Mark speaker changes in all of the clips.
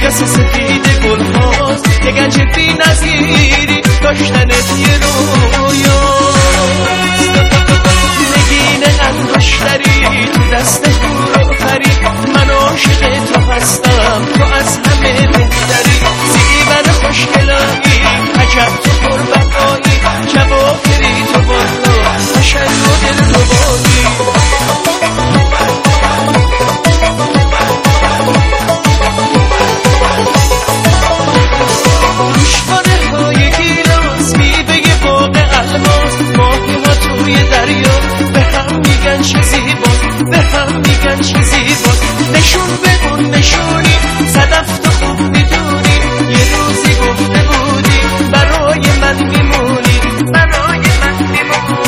Speaker 1: یا سفید گل هاست، یه گنج بی نظیری داشتنت یه رویاست. نگین انگشتری تو دست هورو پری، من عاشق تو هستم، تو از همه بهتری. زیور خوشگلایی عجب تو پربقایی، جواهری تو بالا قشنگ و دلربایی. گوشواره های گیلاس، میوه باغ الماس، ماهی ها توی دریا به هم میگن چه زیباست، به هم میگن چه زیباست. نشون بدون نشونی صدف تو خوب میدونی، یه روزی گفته بودی برای من میمونی، برای من میمونی.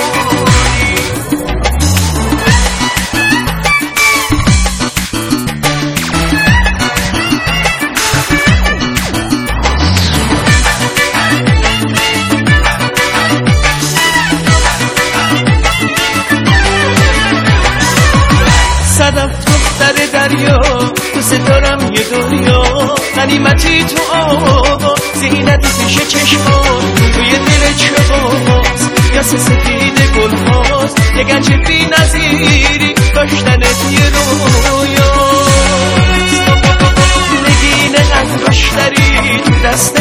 Speaker 1: صدف دختر دریا، دوست دارم یه دنیا، غنیمتی تو آبا، زینت پیش چشمان توی دل چهاست. یا سفید گل هاست، یه گنج بی نظیری داشتنت یه رویاست. نگین انگشتری تو دست